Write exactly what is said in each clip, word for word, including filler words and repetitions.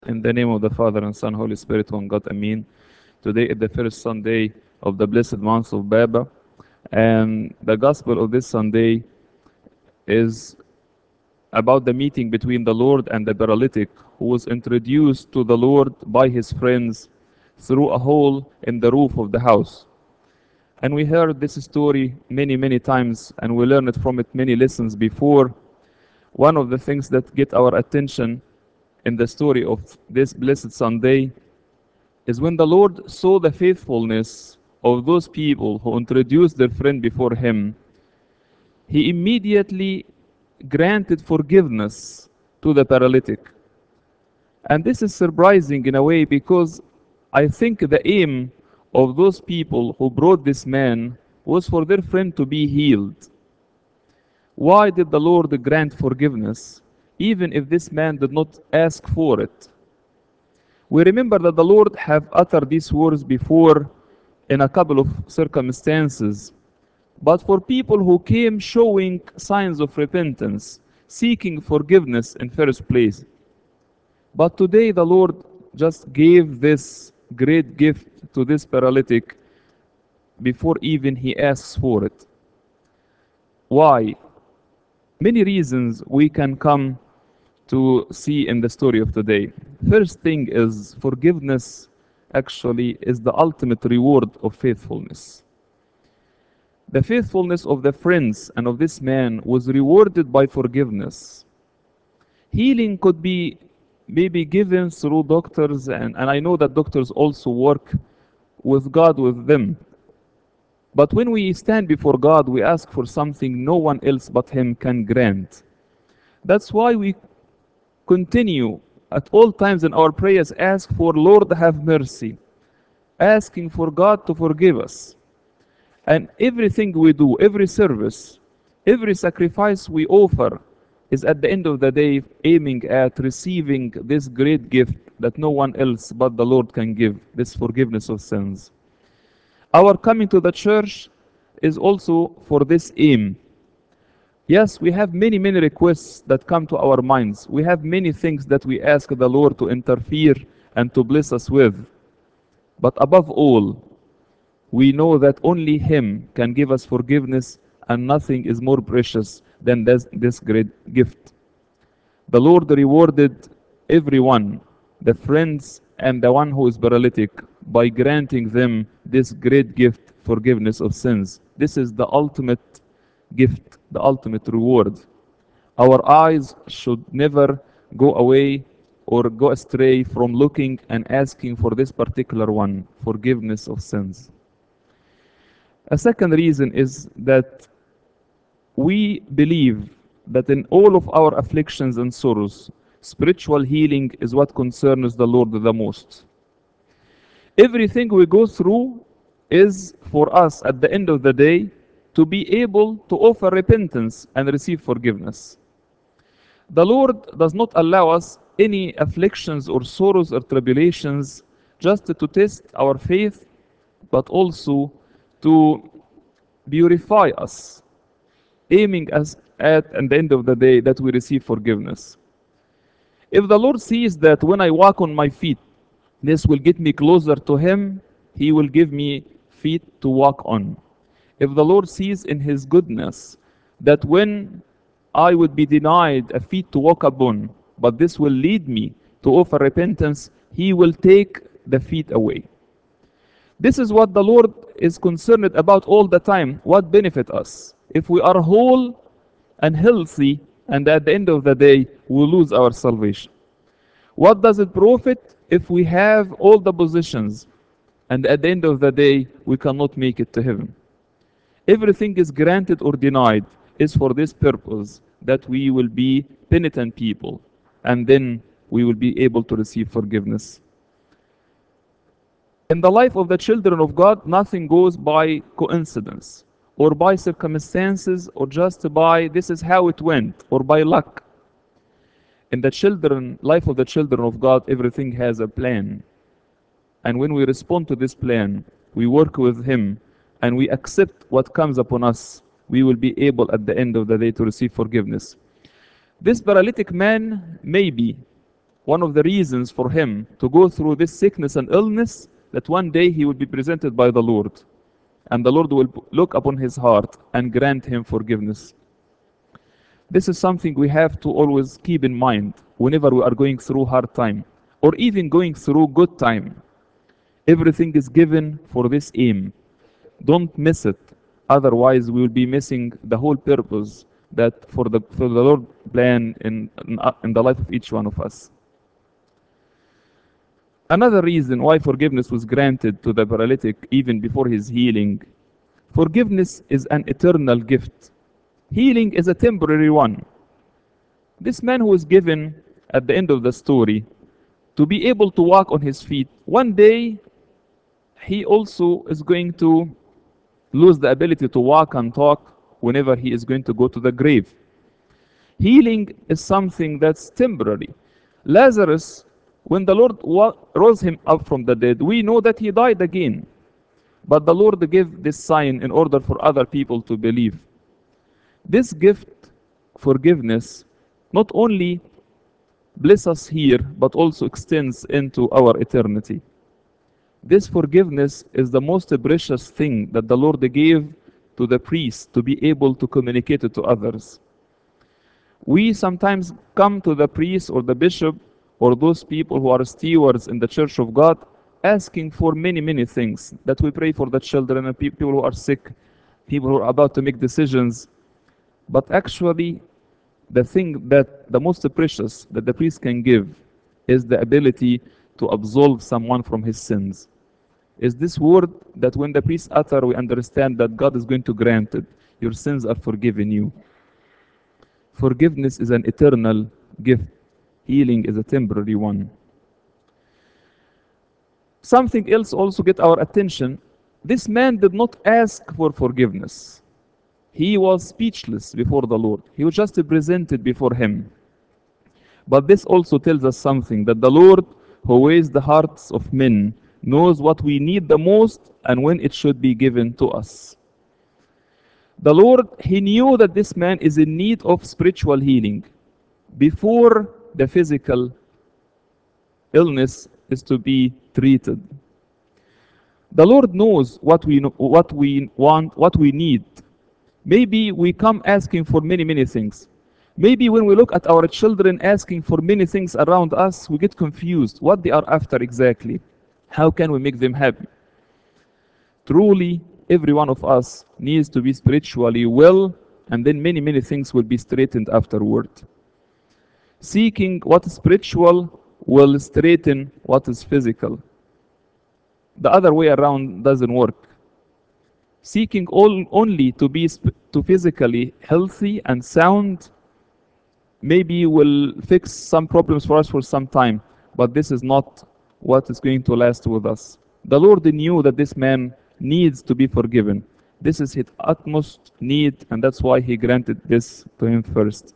In the name of the Father and Son, Holy Spirit, one God, Amen. Today is the first Sunday of the blessed month of Baba, and the gospel of this Sunday is about the meeting between the Lord and the paralytic who was introduced to the Lord by his friends through a hole in the roof of the house. And we heard this story many, many times, and we learned from it many lessons before. One of the things that get our attention in the story of this blessed Sunday is when the Lord saw the faithfulness of those people who introduced their friend before him, he immediately granted forgiveness to the paralytic. And this is surprising in a way because I think the aim of those people who brought this man was for their friend to be healed. Why did the Lord grant forgiveness even if this man did not ask for it? We remember that the Lord have uttered these words before in a couple of circumstances. But for people who came showing signs of repentance, seeking forgiveness in first place. But today the Lord just gave this great gift to this paralytic before even he asks for it. Why? Many reasons we can come to see in the story of today. First thing is forgiveness actually is the ultimate reward of faithfulness. The faithfulness of the friends and of this man was rewarded by forgiveness. Healing could be maybe given through doctors, and, and I know that doctors also work with God with them. But when we stand before God, we ask for something no one else but Him can grant. That's why we continue at all times in our prayers, ask for Lord have mercy, asking for God to forgive us. And everything we do, every service, every sacrifice we offer is at the end of the day aiming at receiving this great gift that no one else but the Lord can give, this forgiveness of sins. Our coming to the church is also for this aim. Yes, we have many, many requests that come to our minds. We have many things that we ask the Lord to interfere and to bless us with. But above all, we know that only Him can give us forgiveness, and nothing is more precious than this, this great gift. The Lord rewarded everyone, the friends and the one who is paralytic, by granting them this great gift, forgiveness of sins. This is the ultimate gift, the ultimate reward. Our eyes should never go away or go astray from looking and asking for this particular one, forgiveness of sins. A second reason is that we believe that in all of our afflictions and sorrows, spiritual healing is what concerns the Lord the most. Everything we go through is for us at the end of the day to be able to offer repentance and receive forgiveness. The Lord does not allow us any afflictions or sorrows or tribulations just to test our faith, but also to purify us, aiming us at, at the end of the day, that we receive forgiveness. If the Lord sees that when I walk on my feet, this will get me closer to Him, He will give me feet to walk on. If the Lord sees in His goodness that when I would be denied a feet to walk upon, but this will lead me to offer repentance, He will take the feet away. This is what the Lord is concerned about all the time. What benefit us? If we are whole and healthy, and at the end of the day, we lose our salvation. What does it profit if we have all the positions, and at the end of the day, we cannot make it to heaven? Everything is granted or denied is for this purpose, that we will be penitent people, and then we will be able to receive forgiveness. In the life of the children of God, nothing goes by coincidence or by circumstances or just by this is how it went or by luck. In the children, life of the children of God, everything has a plan. And when we respond to this plan, we work with Him and we accept what comes upon us, we will be able at the end of the day to receive forgiveness. This paralytic man, maybe one of the reasons for him to go through this sickness and illness, that one day he will be presented by the Lord, and the Lord will look upon his heart and grant him forgiveness. This is something we have to always keep in mind whenever we are going through hard time, or even going through good time. Everything is given for this aim. Don't miss it. Otherwise, we will be missing the whole purpose that for the for the Lord plan in, in in the life of each one of us. Another reason why forgiveness was granted to the paralytic even before his healing, forgiveness is an eternal gift. Healing is a temporary one. This man who was given at the end of the story to be able to walk on his feet, one day he also is going to lose the ability to walk and talk whenever he is going to go to the grave. Healing is something that's temporary. Lazarus, when the Lord wa- rose him up from the dead, we know that he died again. But the Lord gave this sign in order for other people to believe. This gift, forgiveness, not only bless us here, but also extends into our eternity. This forgiveness is the most precious thing that the Lord gave to the priest to be able to communicate it to others. We sometimes come to the priest or the bishop or those people who are stewards in the church of God asking for many, many things. That we pray for the children and people who are sick, people who are about to make decisions. But actually, the thing that the most precious that the priest can give is the ability to absolve someone from his sins. Is this word that when the priest utter, we understand that God is going to grant it. Your sins are forgiven you. Forgiveness is an eternal gift. Healing is a temporary one. Something else also get our attention. This man did not ask for forgiveness. He was speechless before the Lord. He was just presented before him. But this also tells us something, that the Lord who weighs the hearts of men knows what we need the most and when it should be given to us. The Lord, he knew that this man is in need of spiritual healing before the physical illness is to be treated. The Lord knows what we know, what we want, what we need. Maybe we come asking for many, many things. Maybe when we look at our children asking for many things around us, we get confused what they are after exactly. How can we make them happy? Truly, every one of us needs to be spiritually well, and then many, many things will be straightened afterward. Seeking what is spiritual will straighten what is physical. The other way around doesn't work. Seeking all, only to be sp- to physically healthy and sound maybe will fix some problems for us for some time, but this is not what is going to last with us. The Lord knew that this man needs to be forgiven. This is his utmost need, and that's why he granted this to him first.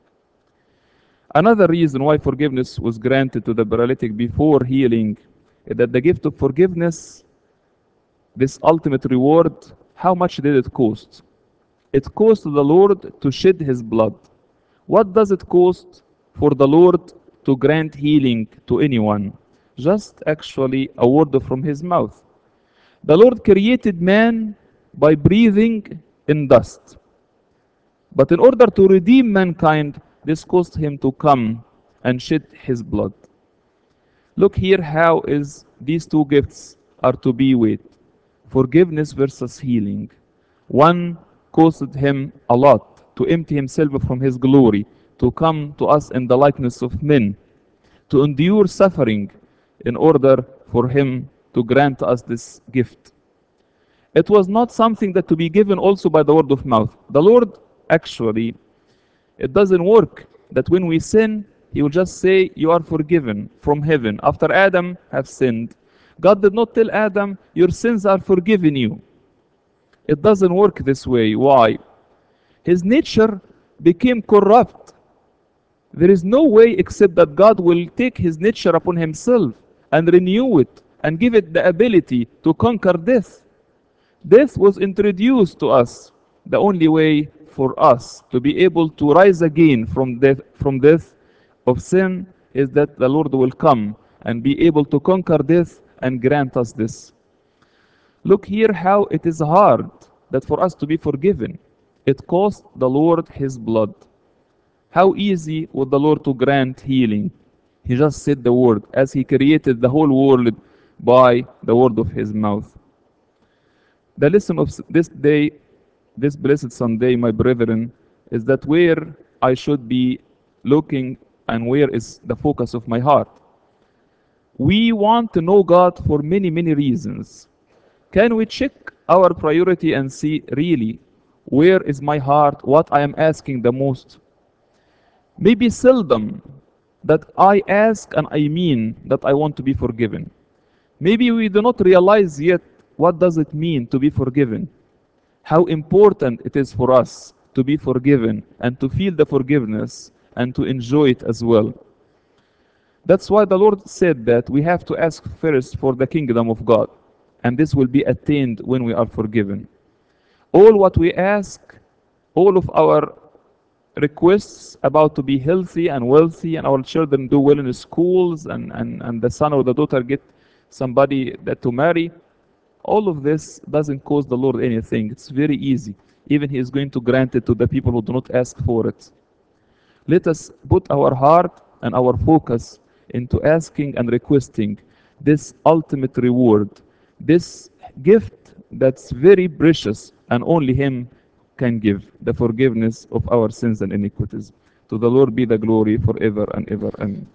Another reason why forgiveness was granted to the paralytic before healing is that the gift of forgiveness, this ultimate reward, how much did it cost? It cost the Lord to shed his blood. What does it cost for the Lord to grant healing to anyone? Just actually a word from his mouth. The Lord created man by breathing in dust. But in order to redeem mankind, this caused him to come and shed his blood. Look here how is these two gifts are to be weighed. Forgiveness versus healing. One caused him a lot to empty himself from his glory, to come to us in the likeness of men, to endure suffering in order for him to grant us this gift. It was not something that to be given also by the word of mouth. The Lord actually, it doesn't work that when we sin, he will just say, you are forgiven from heaven. After Adam have sinned, God did not tell Adam, your sins are forgiven you. It doesn't work this way. Why? His nature became corrupt. There is no way except that God will take his nature upon himself and renew it and give it the ability to conquer death. Death was introduced to us. The only way for us to be able to rise again from death, from death of sin is that the Lord will come and be able to conquer death and grant us this. Look here how it is hard that for us to be forgiven. It cost the Lord his blood. How easy would the Lord to grant healing? He just said the word as he created the whole world by the word of his mouth. The lesson of this day, this blessed Sunday, my brethren, is that where I should be looking and where is the focus of my heart. We want to know God for many, many reasons. Can we check our priority and see really where is my heart, what I am asking the most? Maybe seldom that I ask and I mean that I want to be forgiven. Maybe we do not realize yet what does it mean to be forgiven. How important it is for us to be forgiven and to feel the forgiveness and to enjoy it as well. That's why the Lord said that we have to ask first for the kingdom of God, and this will be attained when we are forgiven. All what we ask, all of our requests about to be healthy and wealthy and our children do well in the schools and, and, and the son or the daughter get somebody that to marry, all of this doesn't cost the Lord anything. It's very easy. Even He is going to grant it to the people who do not ask for it. Let us put our heart and our focus into asking and requesting this ultimate reward, this gift that's very precious and only Him can give, the forgiveness of our sins and iniquities. To the Lord be the glory forever and ever. Amen.